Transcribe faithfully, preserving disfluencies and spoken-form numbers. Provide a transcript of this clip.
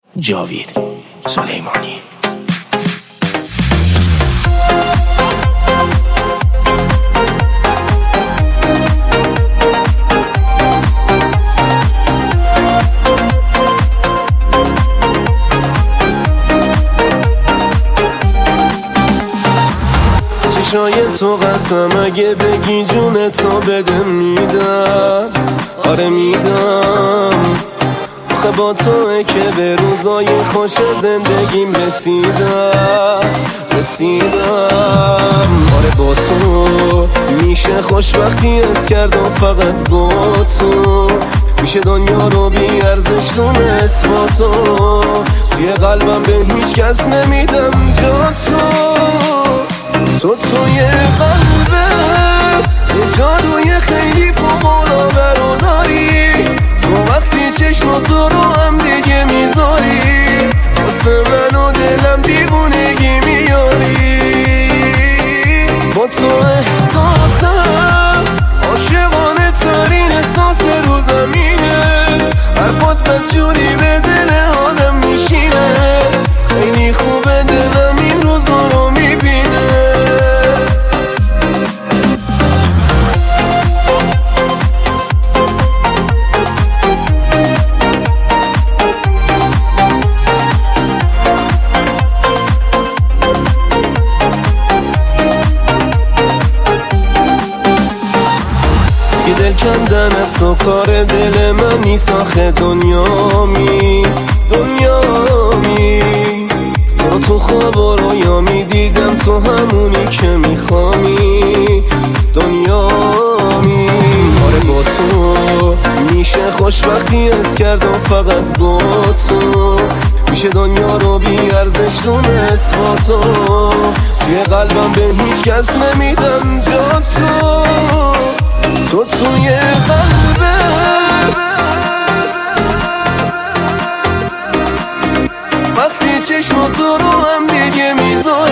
جاوید سلیمانی. چشای تو قسم اگه بگی جون تو بده میدم، آره میدم. آخه با توه که به روزای خوش زندگیم رسیدم رسیدم آره با تو میشه خوشبختی از کردم، فقط با تو میشه دنیا رو بی ارزش دونست. با تو توی قلبم به هیچ کس نمیدم جا تو. تو توی قلبت یه جادوی خیلی فوق‌العاده رو داری. تو وقتی چشم تو رو هم دیگه میذاری، واسه من و دلم دیوونگی میاری. با تو احساسم عاشقانه ترین احساس رو زمینه. حرفات بدجوری به دل آدم میشینه، خیلی خوبه دلم این روزا رو میبینه. دل کندن از تو کار دل من نیست، آخه دنیا می دنیا می تو تو خواب و رویا می دیدم، تو همونی که میخوامی دنیا می. آره با تو میشه خوشبختی از کردم، فقط با تو میشه دنیا رو بی ارزش دونست. با تو توی قلبم به هیچ کس نمیدم جا تو. تو توی قلبم وقتی چشم تو رو هم دیگه میذاری،